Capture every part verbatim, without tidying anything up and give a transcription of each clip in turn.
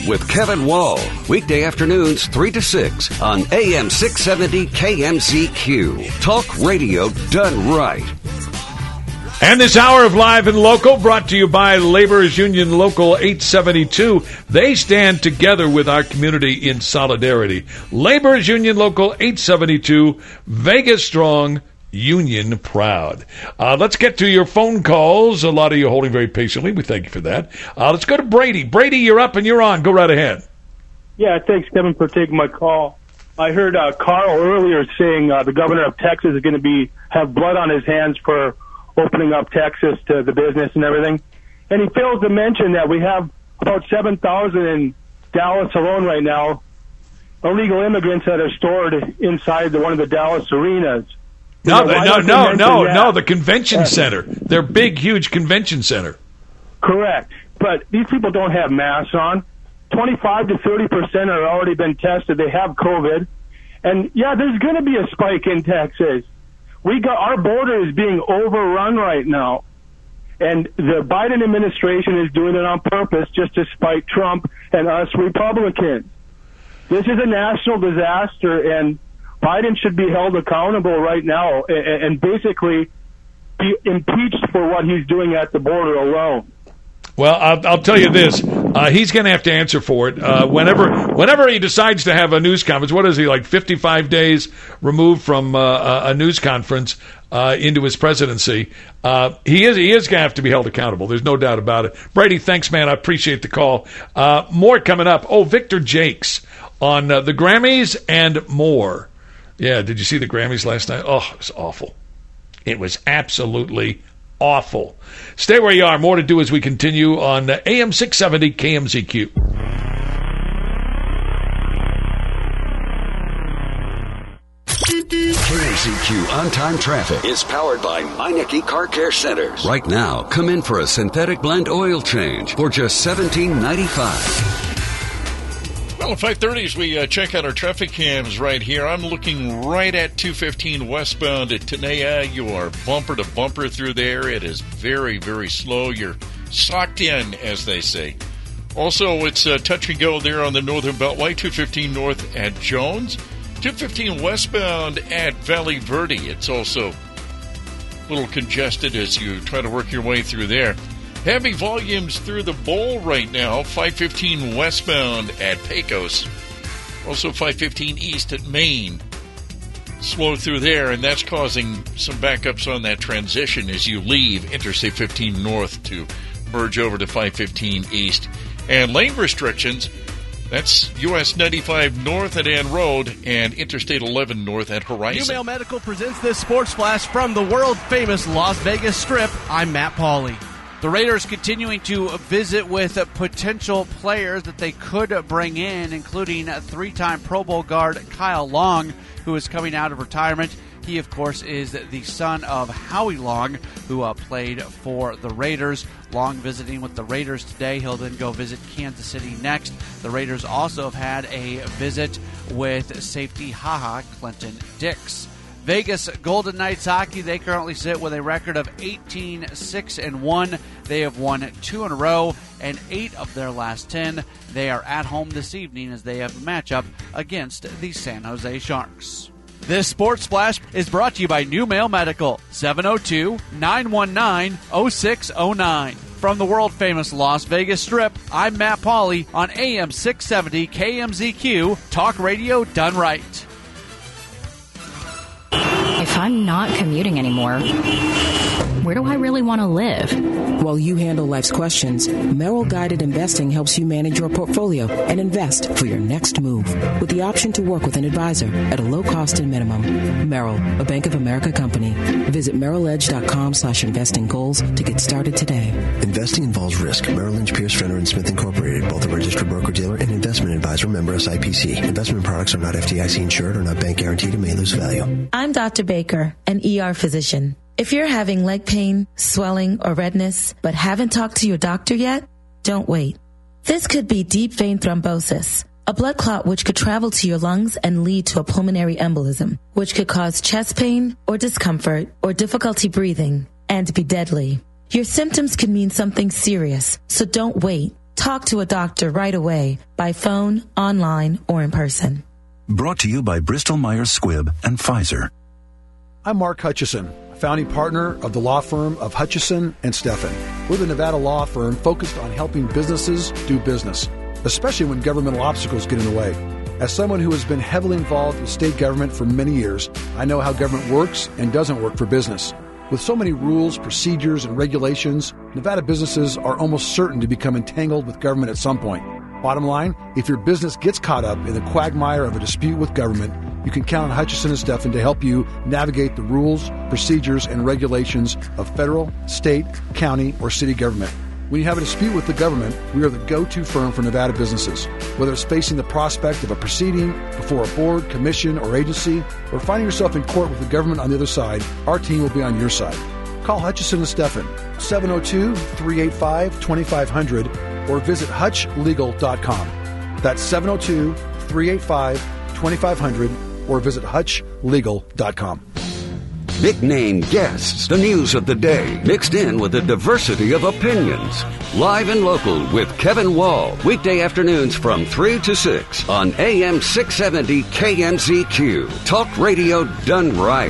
with Kevin Wall. Weekday afternoons three to six on A M six seventy K M Z Q. Talk radio done right. And this hour of Live and Local brought to you by Laborers Union Local eight seventy-two. They stand together with our community in solidarity. Laborers Union Local eight seventy-two, Vegas strong, Union proud. Uh, let's get to your phone calls. A lot of you holding very patiently. We thank you for that. Uh, let's go to Brady. Brady, you're up and you're on. Go right ahead. Yeah, thanks, Kevin, for taking my call. I heard uh, Carl earlier saying uh, the governor of Texas is going to be have blood on his hands for opening up Texas to the business and everything. And he fails to mention that we have about seven thousand in Dallas alone right now, illegal immigrants that are stored inside the, one of the Dallas arenas. No, You know, no, no, no, that? no, the convention center. Their big, huge convention center. Correct. But these people don't have masks on. twenty-five to thirty percent are already been tested. They have COVID. And, yeah, there's going to be a spike in Texas. We got our border is being overrun right now, and the Biden administration is doing it on purpose just to spite Trump and us Republicans. This is a national disaster, and Biden should be held accountable right now and, and basically be impeached for what he's doing at the border alone. Well, I'll, I'll tell you this. Uh, he's going to have to answer for it. Uh, whenever whenever he decides to have a news conference, what is he, like fifty-five days removed from uh, a news conference uh, into his presidency, uh, he is he is going to have to be held accountable. There's no doubt about it. Brady, thanks, man. I appreciate the call. Uh, more coming up. Oh, Victor Jakes on uh, the Grammys and more. Yeah, did you see the Grammys last night? Oh, it was awful. It was absolutely awful. Stay where you are. More to do as we continue on A M six seventy K M Z Q. K M Z Q On-Time Traffic is powered by Meineke Car Care Centers. Right now, come in for a synthetic blend oil change for just seventeen ninety-five. Well, at five thirty, as we uh, check out our traffic cams right here, I'm looking right at two fifteen westbound at Tenaya. You are bumper to bumper through there. It is very, very slow. You're socked in, as they say. Also, it's uh, touch and go there on the Northern Beltway, two fifteen north at Jones. two fifteen westbound at Valley Verde. It's also a little congested as you try to work your way through there. Heavy volumes through the bowl right now, five fifteen westbound at Pecos. Also five fifteen east at Maine. Slow through there, and that's causing some backups on that transition as you leave Interstate fifteen north to merge over to five fifteen east. And lane restrictions, that's U S ninety-five north at Ann Road and Interstate eleven north at Horizon. New Mail Medical presents this sports flash from the world-famous Las Vegas Strip. I'm Matt Pauley. The Raiders continuing to visit with potential players that they could bring in, including three-time Pro Bowl guard Kyle Long, who is coming out of retirement. He, of course, is the son of Howie Long, who uh, played for the Raiders. Long visiting with the Raiders today. He'll then go visit Kansas City next. The Raiders also have had a visit with safety haha Clinton Dix. Vegas Golden Knights hockey, they currently sit with a record of eighteen six and one. They have won two in a row and eight of their last ten. They are at home this evening as they have a matchup against the San Jose Sharks. This Sports Flash is brought to you by New Mail Medical, seven oh two, nine one nine, oh six oh nine. From the world-famous Las Vegas Strip, I'm Matt Pauley on A M six seventy K M Z Q, Talk Radio Done Right. If I'm not commuting anymore, where do I really want to live? While you handle life's questions, Merrill Guided Investing helps you manage your portfolio and invest for your next move with the option to work with an advisor at a low cost and minimum. Merrill, a Bank of America company. Visit merrilledge.com slash investing goals to get started today. Investing involves risk. Merrill Lynch, Pierce, Fenner and Smith Incorporated, both a registered broker-dealer and investment advisor, member S I P C. Investment products are not F D I C insured or not bank guaranteed and may lose value. I'm Doctor Baker, an E R physician. If you're having leg pain, swelling, or redness, but haven't talked to your doctor yet, don't wait. This could be deep vein thrombosis, a blood clot which could travel to your lungs and lead to a pulmonary embolism, which could cause chest pain or discomfort or difficulty breathing and be deadly. Your symptoms could mean something serious, so don't wait. Talk to a doctor right away by phone, online, or in person. Brought to you by Bristol Myers Squibb and Pfizer. I'm Mark Hutchison, founding partner of the law firm of Hutchison and Steffen. We're the Nevada law firm focused on helping businesses do business, especially when governmental obstacles get in the way. As someone who has been heavily involved with state government for many years, I know how government works and doesn't work for business. With so many rules, procedures, and regulations, Nevada businesses are almost certain to become entangled with government at some point. Bottom line, if your business gets caught up in the quagmire of a dispute with government, you can count on Hutchison and Steffen to help you navigate the rules, procedures, and regulations of federal, state, county, or city government. When you have a dispute with the government, we are the go-to firm for Nevada businesses. Whether it's facing the prospect of a proceeding before a board, commission, or agency, or finding yourself in court with the government on the other side, our team will be on your side. Call Hutchison and Steffen, seven oh two, three eight five, two five zero zero, or visit hutch legal dot com. That's seven oh two, three eight five, two five zero zero, or visit hutch legal dot com. Big name guests, the news of the day, mixed in with a diversity of opinions. Live and local with Kevin Wall, weekday afternoons from three to six on A M six seventy K M Z Q. Talk radio done right.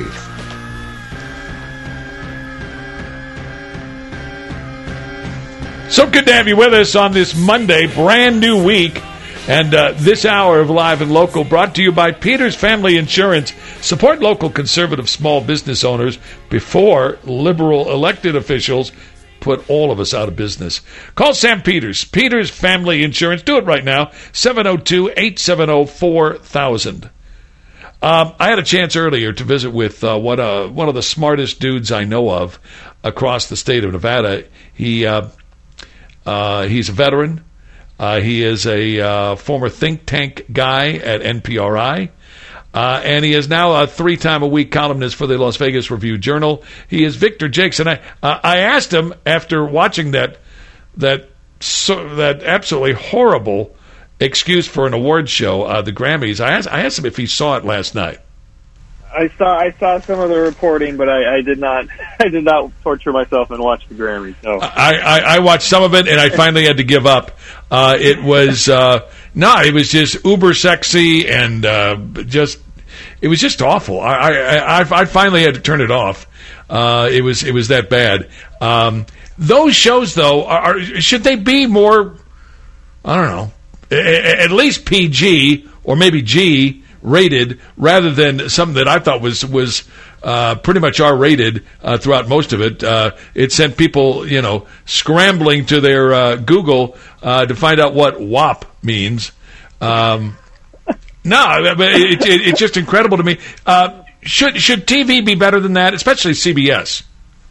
So good to have you with us on this Monday, brand new week. And uh, this hour of Live and Local brought to you by Peters Family Insurance. Support local conservative small business owners before liberal elected officials put all of us out of business. Call Sam Peters, Peters Family Insurance. Do it right now, seven oh two, eight seven oh, four thousand. Um, I had a chance earlier to visit with uh, what uh, one of the smartest dudes I know of across the state of Nevada. He uh, uh, He's a veteran. Uh, he is a uh, former think tank guy at N P R I, uh, and he is now a three-time-a-week columnist for the Las Vegas Review-Journal. He is Victor Jakes, and I uh, I asked him after watching that that so, that absolutely horrible excuse for an award show, uh, the Grammys. I asked I asked him if he saw it last night. I saw I saw some of the reporting, but I, I did not I did not torture myself and watch the Grammys. No. I, I, I watched some of it, and I finally had to give up. Uh, it was uh, no, it was just uber sexy, and uh, just it was just awful. I, I I I finally had to turn it off. Uh, it was it was that bad. Um, those shows, though, are, are should they be more? I don't know, at least P G or maybe G rated, rather than something that I thought was was uh, pretty much R rated uh, throughout most of it. Uh, it sent people, you know, scrambling to their uh, Google uh, to find out what W A P means. Um, no, but it, it, it's just incredible to me. Uh, should should T V be better than that, especially C B S?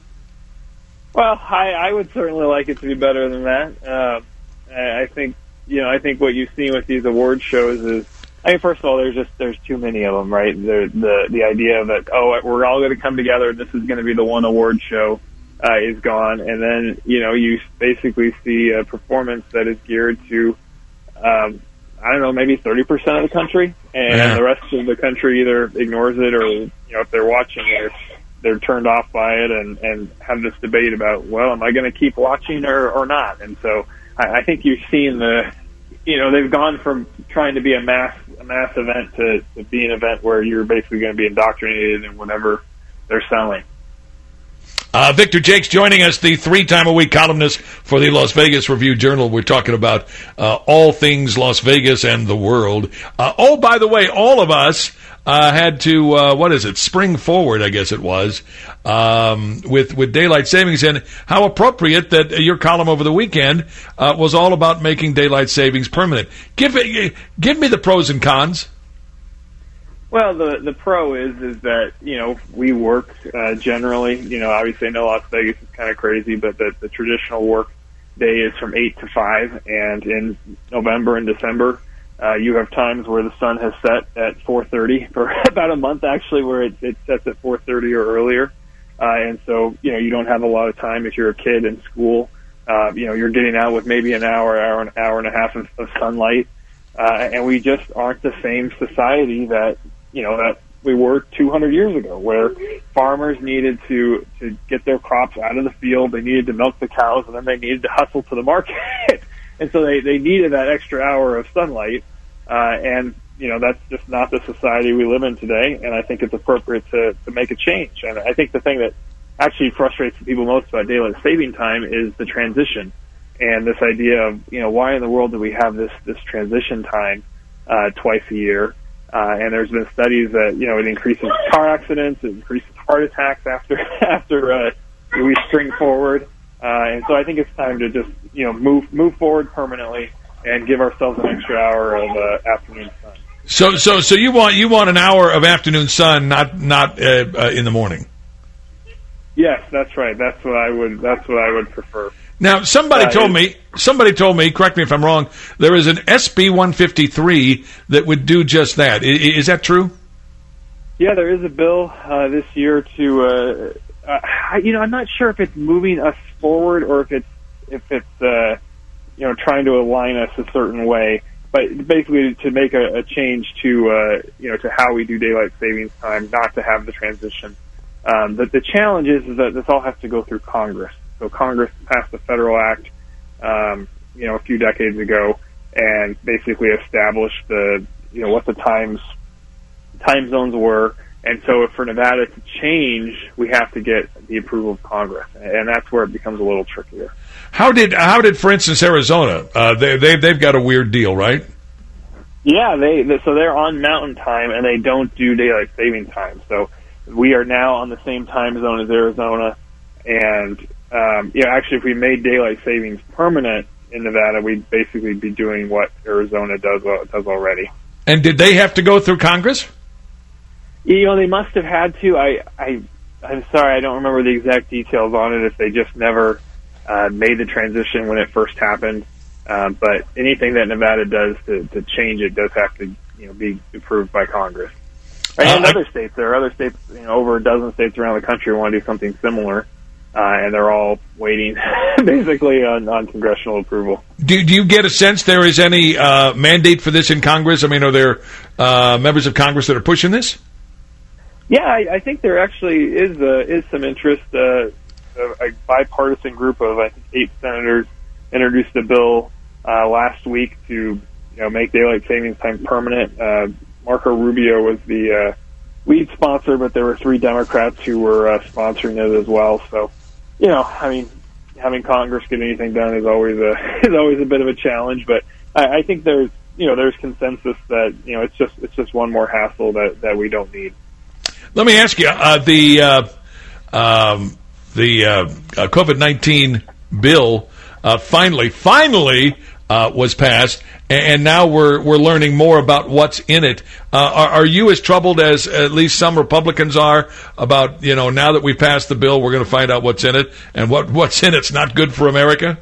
Well, I, I would certainly like it to be better than that. Uh, I think you know I think what you've seen with these award shows is. I mean, first of all, there's just there's too many of them, right? The the the idea that oh, we're all going to come together, this is going to be the one award show, uh, is gone, and then you know you basically see a performance that is geared to, um, I don't know, maybe thirty percent of the country, and yeah. the rest of the country either ignores it or you know if they're watching, they're they're turned off by it, and and have this debate about well, am I going to keep watching or or not? And so I, I think you've seen the. You know, they've gone from trying to be a mass a mass event to, to be an event where you're basically going to be indoctrinated in whatever they're selling. Uh, Victor Jakes joining us, the three-time-a-week columnist for the Las Vegas Review-Journal. We're talking about uh, all things Las Vegas and the world. Uh, oh, by the way, all of us uh, had to, uh, what is it, spring forward, I guess it was, um, with, with daylight savings. And how appropriate that your column over the weekend uh, was all about making daylight savings permanent. Give, give me the pros and cons. Well, the the pro is is that you know we work uh, generally. You know, obviously, I know Las Vegas is kind of crazy, but the, the traditional work day is from eight to five, and in November and December, uh, you have times where the sun has set at four thirty for about a month, actually, where it, it sets at four thirty or earlier, uh, and so you know you don't have a lot of time if you're a kid in school. Uh, you know, you're getting out with maybe an hour, hour, an hour and a half of, of sunlight, uh, and we just aren't the same society that. You know, that we were two hundred years ago, where farmers needed to, to get their crops out of the field, they needed to milk the cows, and then they needed to hustle to the market. and so they, they needed that extra hour of sunlight, uh, and, you know, that's just not the society we live in today, and I think it's appropriate to, to make a change. And I think the thing that actually frustrates the people most about daylight saving time is the transition, and this idea of, you know, why in the world do we have this, this transition time uh, twice a year? Uh, and there's been studies that, you know, it increases car accidents, it increases heart attacks after after uh, we string forward. Uh, and so I think it's time to just, you know, move move forward permanently and give ourselves an extra hour of uh, afternoon sun. So, so, so you want you want an hour of afternoon sun, not not uh, uh, in the morning. Yes, that's right. That's what I would. That's what I would prefer. Now, somebody uh, told me. Somebody told me. Correct me if I'm wrong. There is an S B one fifty-three that would do just that. Is, is that true? Yeah, there is a bill uh, this year to. Uh, uh, you know, I'm not sure if it's moving us forward or if it's if it's uh, you know trying to align us a certain way. But basically, to make a, a change to uh, you know to how we do daylight savings time, not to have the transition. Um, but the challenge is, is that this all has to go through Congress. So Congress passed a federal act, um, you know, a few decades ago, and basically established the, you know, what the times, time zones were. And so, if for Nevada to change, we have to get the approval of Congress, and that's where it becomes a little trickier. How did, how did, for instance, Arizona? Uh, they, they they've got a weird deal, right? Yeah, they, they so they're on Mountain Time, and they don't do daylight saving time. So we are now on the same time zone as Arizona, and um, yeah, actually, if we made daylight savings permanent in Nevada, we'd basically be doing what Arizona does uh, does already. And did they have to go through Congress? You know, they must have had to. I, I, I'm sorry, I don't remember the exact details on it. If they just never uh, made the transition when it first happened, um, but anything that Nevada does to, to change it does have to, you know, be approved by Congress. And uh, other states, there are other states, you know, over a dozen states around the country want to do something similar, uh, and they're all waiting, basically, on, on congressional approval. Do, do you get a sense there is any uh, mandate for this in Congress? I mean, are there uh, members of Congress that are pushing this? Yeah, I, I think there actually is uh, is some interest. Uh, a bipartisan group of, I think, eight senators introduced a bill uh, last week to, you know, make daylight savings time permanent. Uh, Marco Rubio was the uh, lead sponsor, but there were three Democrats who were uh, sponsoring it as well. So, you know, I mean, having Congress get anything done is always a is always a bit of a challenge. But I, I think there's you know there's consensus that you know it's just it's just one more hassle that, that we don't need. Let me ask you uh, the uh, um, the uh, uh, COVID nineteen bill uh, finally finally uh, was passed. And now we're we're learning more about what's in it. Uh, are, are you as troubled as at least some Republicans are about, you know, now that we've passed the bill, we're going to find out what's in it, and what what's in it's not good for America?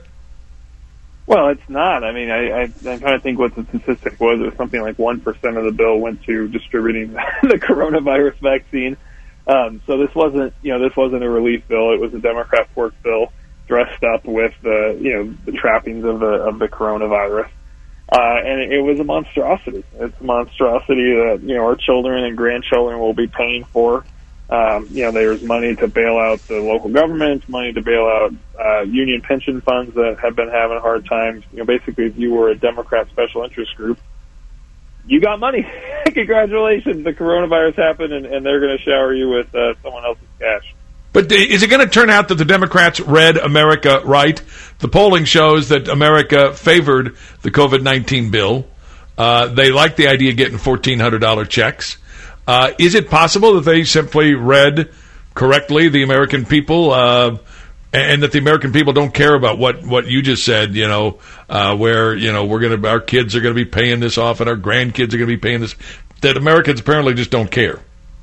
Well, it's not. I mean, I, I, I'm trying to think what the statistic was. It was something like one percent of the bill went to distributing the coronavirus vaccine. Um, so this wasn't, you know, this wasn't a relief bill. It was a Democrat pork bill dressed up with, uh, you know, the trappings of the of the coronavirus. Uh, and it, it was a monstrosity. It's a monstrosity that, you know, our children and grandchildren will be paying for. Um, you know, there's money to bail out the local government, money to bail out uh, union pension funds that have been having hard times. You know, basically, if you were a Democrat special interest group, you got money. Congratulations. The coronavirus happened, and, and they're going to shower you with uh, someone else's cash. But is it going to turn out that the Democrats read America right? The polling shows that America favored the COVID nineteen bill. Uh, they like the idea of getting fourteen hundred dollars checks. Uh, is it possible that they simply read correctly the American people, uh, and that the American people don't care about what, what you just said, you know, uh, where, you know, we're going to, our kids are going to be paying this off and our grandkids are going to be paying this, that Americans apparently just don't care?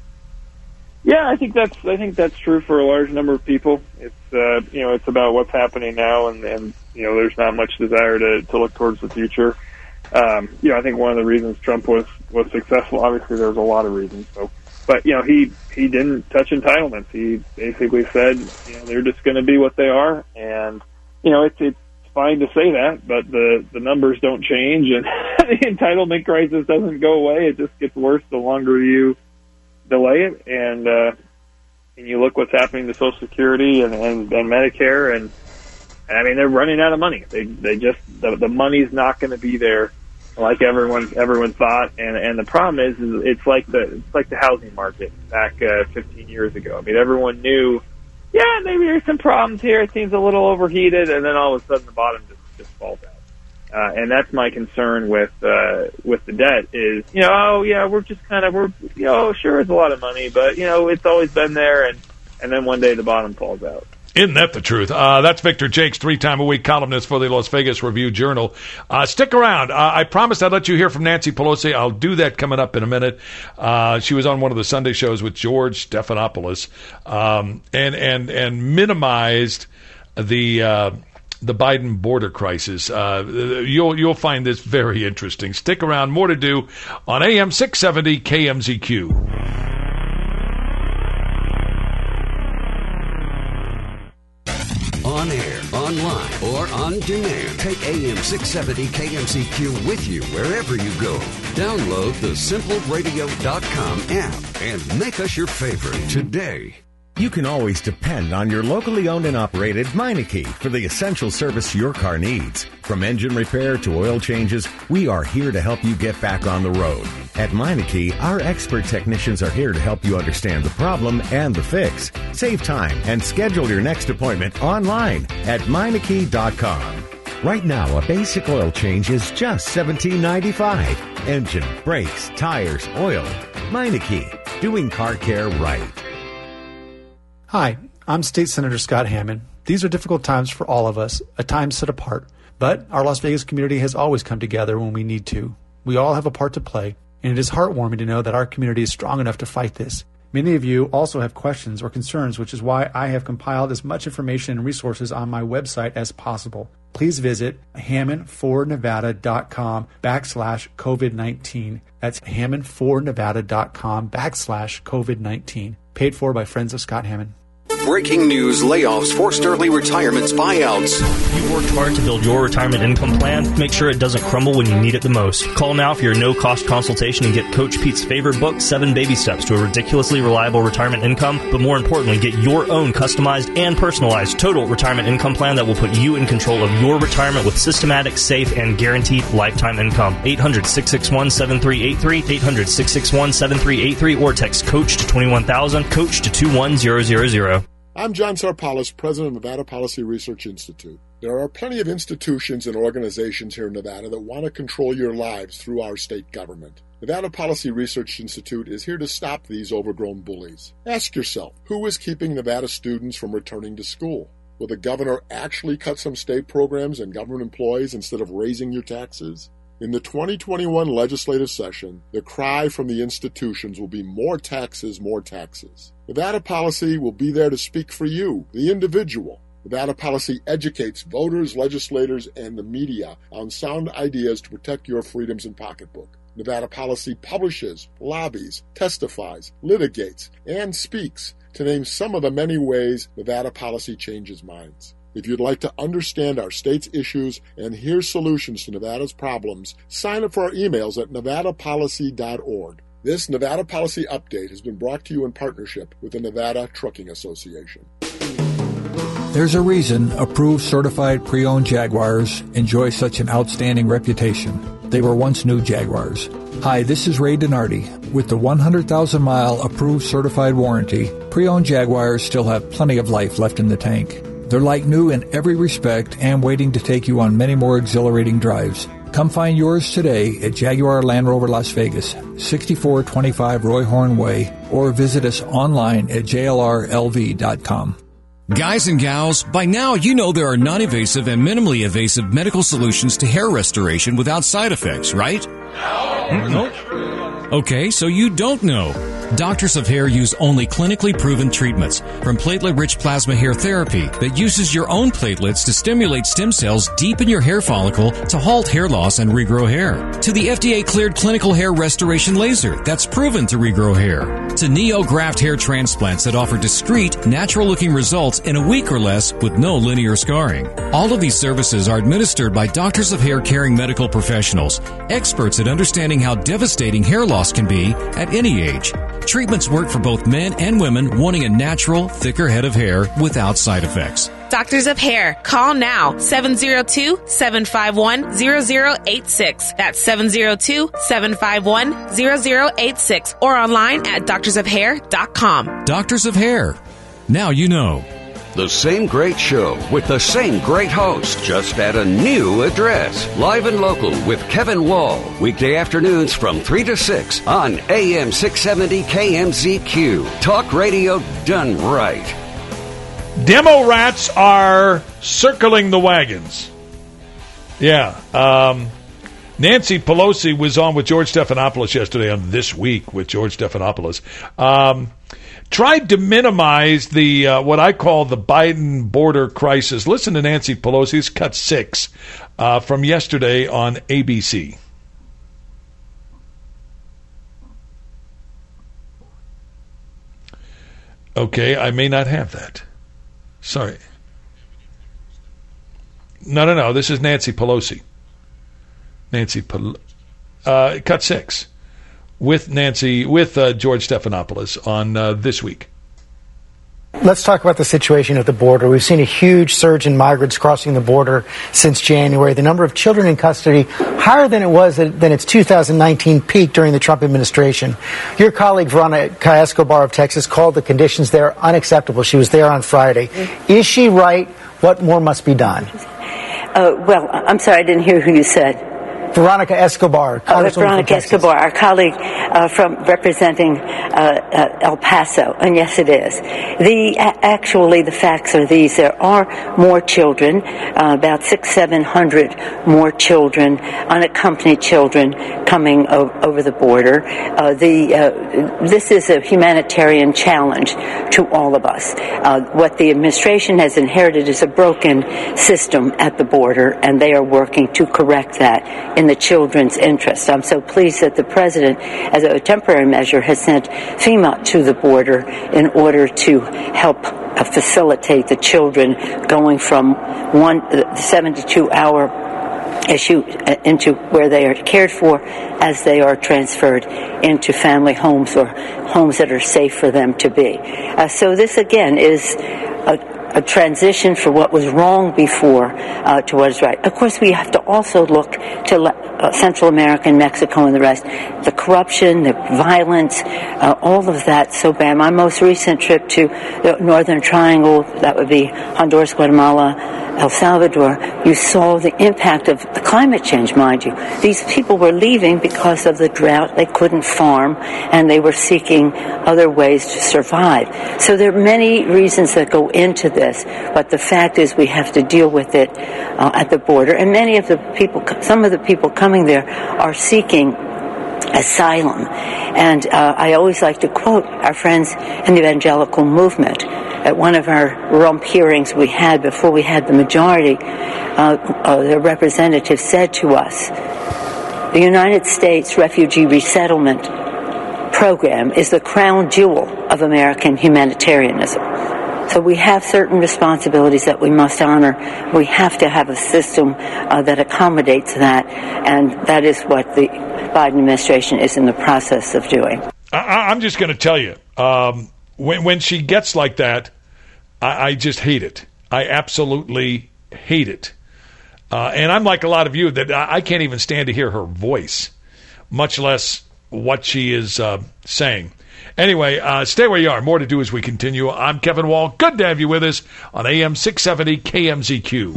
Yeah, I think that's I think that's true for a large number of people. It's uh, you know it's about what's happening now, and, and you know there's not much desire to, to look towards the future. Um, you know, I think one of the reasons Trump was, was successful. Obviously, there was a lot of reasons. So, but you know, he he didn't touch entitlements. He basically said, you know, they're just going to be what they are, and you know, it's it's fine to say that, but the the numbers don't change, and the entitlement crisis doesn't go away. It just gets worse the longer you delay it, and uh, and you look what's happening to Social Security and, and, and Medicare, and And I mean, they're running out of money. They they just the, the money's not going to be there like everyone everyone thought. And and the problem is, is it's like the it's like the housing market back uh, fifteen years ago. I mean, everyone knew, yeah, maybe there's some problems here. It seems a little overheated, and then all of a sudden the bottom just, just falls out. Uh, and that's my concern with uh, with the debt is, you know, oh yeah, we're just kind of we're you know sure it's a lot of money, but you know it's always been there, and and then one day the bottom falls out. Isn't that the truth? Uh, that's Victor Jakes, three-time-a-week columnist for the Las Vegas Review-Journal. Uh, stick around. Uh, I promised I'd let you hear from Nancy Pelosi. I'll do that coming up in a minute. Uh, she was on one of the Sunday shows with George Stephanopoulos um, and, and, and minimized the uh, the Biden border crisis. Uh, you'll, you'll find this very interesting. Stick around. More to do on A M six seventy K M Z Q. On air, online, or on demand. Take A M six seventy K M Z Q with you wherever you go. Download the simple radio dot com app and make us your favorite today. You can always depend on your locally owned and operated Meineke for the essential service your car needs. From engine repair to oil changes, we are here to help you get back on the road. At Meineke, our expert technicians are here to help you understand the problem and the fix. Save time and schedule your next appointment online at Meineke dot com. Right now, a basic oil change is just seventeen ninety-five dollars. Engine, brakes, tires, oil. Meineke, doing car care right. Hi, I'm State Senator Scott Hammond. These are difficult times for all of us, a time set apart. But our Las Vegas community has always come together when we need to. We all have a part to play, and it is heartwarming to know that our community is strong enough to fight this. Many of you also have questions or concerns, which is why I have compiled as much information and resources on my website as possible. Please visit hammond for nevada dot com backslash COVID nineteen. That's hammond for nevada dot com backslash COVID nineteen. Paid for by Friends of Scott Hammond. Breaking news, layoffs, forced early retirements, buyouts. You worked hard to build your retirement income plan. Make sure it doesn't crumble when you need it the most. Call now for your no-cost consultation and get Coach Pete's favorite book, Seven Baby Steps to a Ridiculously Reliable Retirement Income. But more importantly, get your own customized and personalized total retirement income plan that will put you in control of your retirement with systematic, safe, and guaranteed lifetime income. eight hundred, six six one, seven three eight three, eight hundred, six six one, seven three eight three, or text COACH to twenty-one thousand, COACH to two one zero zero zero. I'm John Sarpalis, president of Nevada Policy Research Institute. There are plenty of institutions and organizations here in Nevada that want to control your lives through our state government. Nevada Policy Research Institute is here to stop these overgrown bullies. Ask yourself, who is keeping Nevada students from returning to school? Will the governor actually cut some state programs and government employees instead of raising your taxes? In the twenty twenty-one legislative session, the cry from the institutions will be more taxes, more taxes. Nevada Policy will be there to speak for you, the individual. Nevada Policy educates voters, legislators, and the media on sound ideas to protect your freedoms and pocketbook. Nevada Policy publishes, lobbies, testifies, litigates, and speaks, to name some of the many ways Nevada Policy changes minds. If you'd like to understand our state's issues and hear solutions to Nevada's problems, sign up for our emails at nevada policy dot org. This Nevada Policy Update has been brought to you in partnership with the Nevada Trucking Association. There's a reason approved certified pre-owned Jaguars enjoy such an outstanding reputation. They were once new Jaguars. Hi, this is Ray Donardi. With the one hundred thousand mile approved certified warranty, pre-owned Jaguars still have plenty of life left in the tank. They're like new in every respect and waiting to take you on many more exhilarating drives. Come find yours today at Jaguar Land Rover Las Vegas, sixty-four twenty-five Roy Horn Way, or visit us online at j l r l v dot com. Guys and gals, by now you know there are non-invasive and minimally invasive medical solutions to hair restoration without side effects, right? No. Nope. Okay, so you don't know. Doctors of Hair use only clinically proven treatments, from platelet-rich plasma hair therapy that uses your own platelets to stimulate stem cells deep in your hair follicle to halt hair loss and regrow hair, to the F D A-cleared clinical hair restoration laser that's proven to regrow hair, to NeoGraft hair transplants that offer discreet, natural-looking results in a week or less with no linear scarring. All of these services are administered by doctors of hair caring medical professionals, experts at understanding how devastating hair loss can be at any age. Treatments work for both men and women wanting a natural, thicker head of hair without side effects. Doctors of Hair. Call now, seven oh two, seven five one, zero zero eight six. That's seven oh two, seven five one, zero zero eight six. Or online at doctors of hair dot com. Doctors of Hair. Now you know. The same great show with the same great host, just at a new address. Live and local with Kevin Wall. Weekday afternoons from three to six on A M six seventy K M Z Q. Talk radio done right. Demo rats are circling the wagons. Yeah. Um, Nancy Pelosi was on with George Stephanopoulos yesterday on This Week with George Stephanopoulos. Um, tried to minimize the uh, what I call the Biden border crisis. Listen to Nancy Pelosi's cut six uh, from yesterday on A B C. Okay, I may not have that. Sorry. No, no, no. This is Nancy Pelosi. Nancy Pelosi. Uh, cut six. With Nancy, with uh, George Stephanopoulos on uh, This Week. Let's talk about the situation at the border. We've seen a huge surge in migrants crossing the border since January. The number of children in custody higher than it was than its two thousand nineteen peak during the Trump administration. Your colleague Veronica Escobar of Texas called the conditions there unacceptable. She was there on Friday. Is she right? What more must be done? Uh, well, I'm sorry, I didn't hear who you said. Veronica Escobar. Oh, Veronica Escobar, our colleague uh, from representing uh, uh, El Paso, and yes, it is. The uh, actually, the facts are these: there are more children, uh, about six, seven hundred more children, unaccompanied children, coming o- over the border. Uh, the uh, this is a humanitarian challenge to all of us. Uh, what the administration has inherited is a broken system at the border, and they are working to correct that in the children's interest. I'm so pleased that the president, as a temporary measure, has sent FEMA to the border in order to help uh, facilitate the children going from one uh, seventy-two hour issue uh, into where they are cared for as they are transferred into family homes or homes that are safe for them to be. Uh, so this, again, is a a transition for what was wrong before uh, to what is right. Of course, we have to also look to uh, Central America and Mexico and the rest. The corruption, the violence, uh, all of that so bad. My most recent trip to the Northern Triangle, that would be Honduras, Guatemala, El Salvador, you saw the impact of the climate change, mind you. These people were leaving because of the drought. They couldn't farm, and they were seeking other ways to survive. So there are many reasons that go into this, but the fact is we have to deal with it uh, at the border. And many of the people, some of the people coming there are seeking asylum. And uh, I always like to quote our friends in the evangelical movement. At one of our rump hearings we had before we had the majority, uh, uh, the representative said to us, the United States Refugee Resettlement Program is the crown jewel of American humanitarianism. So we have certain responsibilities that we must honor. We have to have a system uh, that accommodates that, and that is what the Biden administration is in the process of doing. I, I'm just going to tell you, um, when, when she gets like that, I, I just hate it. I absolutely hate it. Uh, and I'm like a lot of you that I, I can't even stand to hear her voice, much less what she is uh, saying. Anyway, uh, stay where you are. More to do as we continue. I'm Kevin Wall. Good to have you with us on A M six seventy K M Z Q.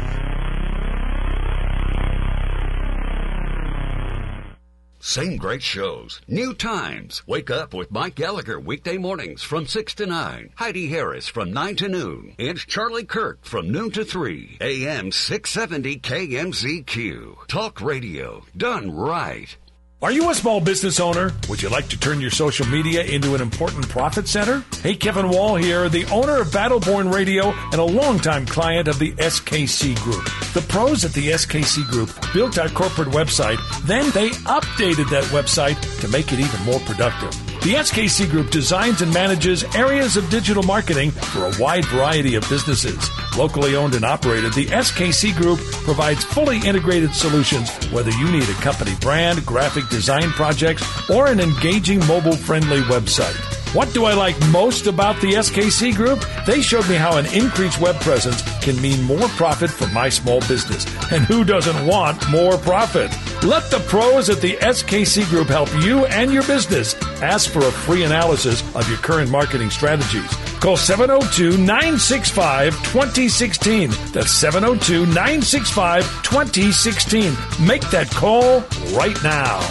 Same great shows, new times. Wake up with Mike Gallagher weekday mornings from six to nine. Heidi Harris from nine to noon. And Charlie Kirk from noon to three. A M six seventy K M Z Q. Talk radio done right. Are you a small business owner? Would you like to turn your social media into an important profit center? Hey, Kevin Wall here, the owner of Battleborn Radio and a longtime client of the S K C Group. The pros at the S K C Group built our corporate website, then they updated that website to make it even more productive. The S K C Group designs and manages areas of digital marketing for a wide variety of businesses. Locally owned and operated, the S K C Group provides fully integrated solutions, whether you need a company brand, graphic design projects, or an engaging mobile-friendly website. What do I like most about the S K C Group? They showed me how an increased web presence can mean more profit for my small business. And who doesn't want more profit? Let the pros at the S K C Group help you and your business. Ask for a free analysis of your current marketing strategies. Call seven oh two, nine six five, two oh one six. That's seven oh two, nine six five, two oh one six. Make that call right now.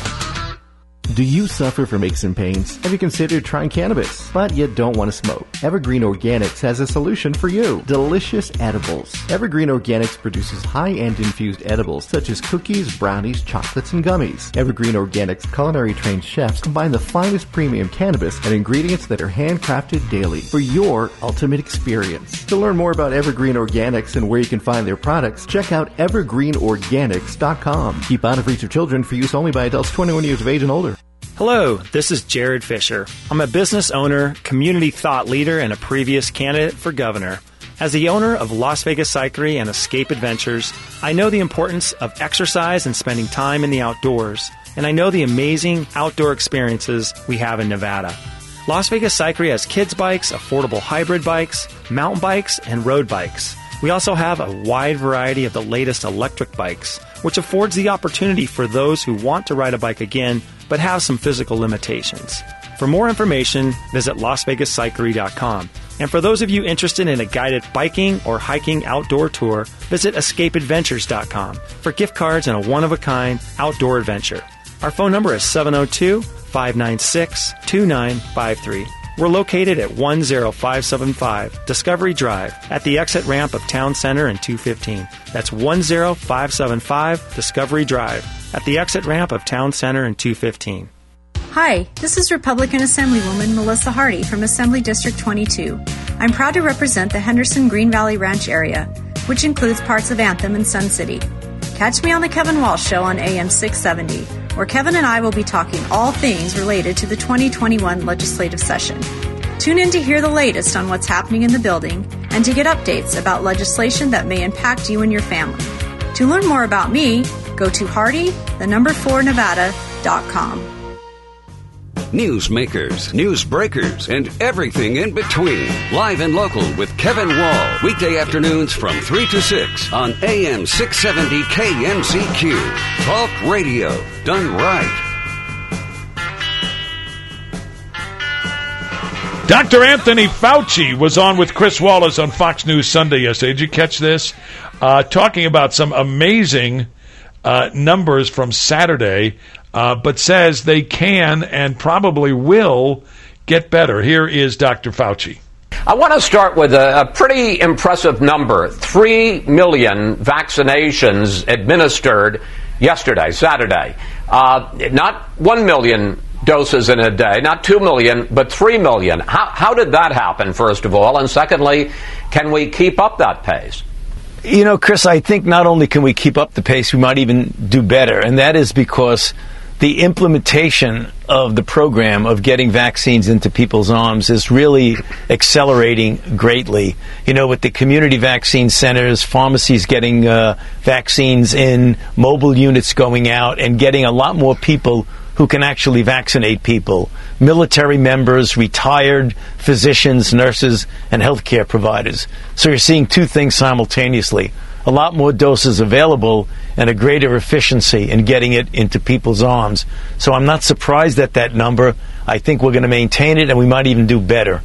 Do you suffer from aches and pains? Have you considered trying cannabis, but you don't want to smoke? Evergreen Organics has a solution for you. Delicious edibles. Evergreen Organics produces high-end infused edibles such as cookies, brownies, chocolates, and gummies. Evergreen Organics culinary-trained chefs combine the finest premium cannabis and ingredients that are handcrafted daily for your ultimate experience. To learn more about Evergreen Organics and where you can find their products, check out evergreen organics dot com. Keep out of reach of children for use only by adults twenty-one years of age and older. Hello, this is Jared Fisher. I'm a business owner, community thought leader, and a previous candidate for governor. As the owner of Las Vegas Cyclery and Escape Adventures, I know the importance of exercise and spending time in the outdoors, and I know the amazing outdoor experiences we have in Nevada. Las Vegas Cyclery has kids bikes, affordable hybrid bikes, mountain bikes, and road bikes. We also have a wide variety of the latest electric bikes, which affords the opportunity for those who want to ride a bike again but have some physical limitations. For more information, visit las vegas cyclery dot com. And for those of you interested in a guided biking or hiking outdoor tour, visit escape adventures dot com for gift cards and a one-of-a-kind outdoor adventure. Our phone number is seven oh two, five nine six, two nine five three. We're located at one oh five seven five Discovery Drive at the exit ramp of Town Center and two fifteen. That's one oh five seven five Discovery Drive at the exit ramp of Town Center and two fifteen. Hi, this is Republican Assemblywoman Melissa Hardy from Assembly District twenty-two. I'm proud to represent the Henderson Green Valley Ranch area, which includes parts of Anthem and Sun City. Catch me on the Kevin Walsh Show on A M six seventy, where Kevin and I will be talking all things related to the twenty twenty-one legislative session. Tune in to hear the latest on what's happening in the building and to get updates about legislation that may impact you and your family. To learn more about me, go to hardy, the number four, Nevada dot com. Newsmakers, news breakers, and everything in between. Live and local with Kevin Wall. Weekday afternoons from three to six on A M six seventy K M C Q. Talk radio done right. Doctor Anthony Fauci was on with Chris Wallace on Fox News Sunday yesterday. Did you catch this? Uh, talking about some amazing uh, numbers from Saturday, uh, but says they can and probably will get better. Here is Doctor Fauci. I want to start with a, a pretty impressive number. Three million vaccinations administered yesterday, Saturday. Uh, not one million doses in a day, not two million, but three million. How, how did that happen, first of all? And secondly, can we keep up that pace? You know, Chris, I think not only can we keep up the pace, we might even do better. And that is because the implementation of the program of getting vaccines into people's arms is really accelerating greatly. You know, with the community vaccine centers, pharmacies getting uh, vaccines in, mobile units going out, and getting a lot more people who can actually vaccinate people. Military members, retired physicians, nurses, and healthcare providers. So you're seeing two things simultaneously. A lot more doses available and a greater efficiency in getting it into people's arms. So I'm not surprised at that number. I think we're going to maintain it, and we might even do better.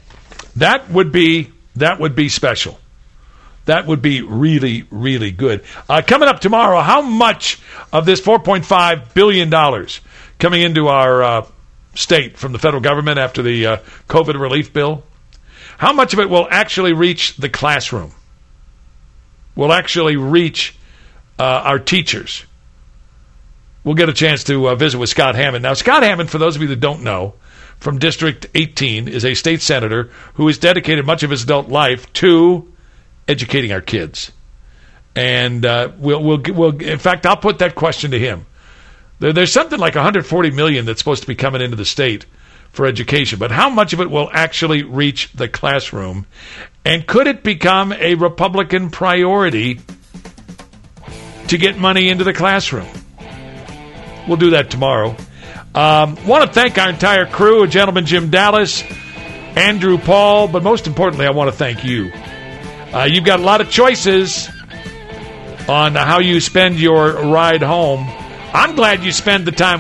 That would be that would be special. That would be really, really good. Uh, coming up tomorrow, how much of this four point five billion dollars coming into our uh, state from the federal government after the uh, COVID relief bill, how much of it will actually reach the classroom? Will actually reach uh, our teachers? We'll get a chance to uh, visit with Scott Hammond. Now, Scott Hammond, for those of you that don't know, from District eighteen, is a state senator who has dedicated much of his adult life to educating our kids. And uh, we'll, we'll, we'll, in fact, I'll put that question to him. There, there's something like one hundred forty million dollars that's supposed to be coming into the state for education, but how much of it will actually reach the classroom? And could it become a Republican priority to get money into the classroom? We'll do that tomorrow. Um, want to thank our entire crew, a gentleman Jim Dallas, Andrew Paul, but most importantly, I want to thank you. Uh, you've got a lot of choices on how you spend your ride home. I'm glad you spend the time